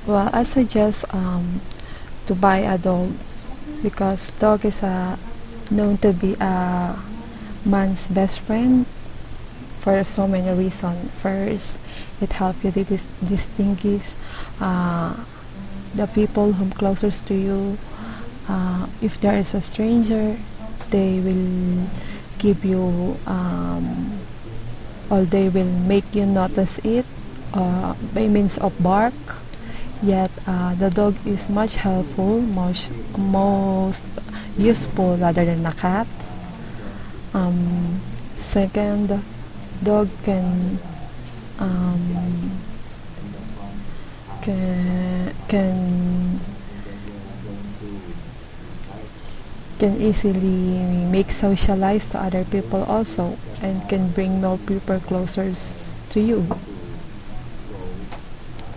Well, I suggest to buy a dog because dog is known to be a man's best friend for so many reasons. First, it helps you to distinguish uh, the people whom closest to you. If there is a stranger, they will give you or they will make you notice it by means of bark. Yet the dog is much helpful, most useful rather than a cat. Second, dog um, can can easily make socialize to other people also and can bring more people closer to you.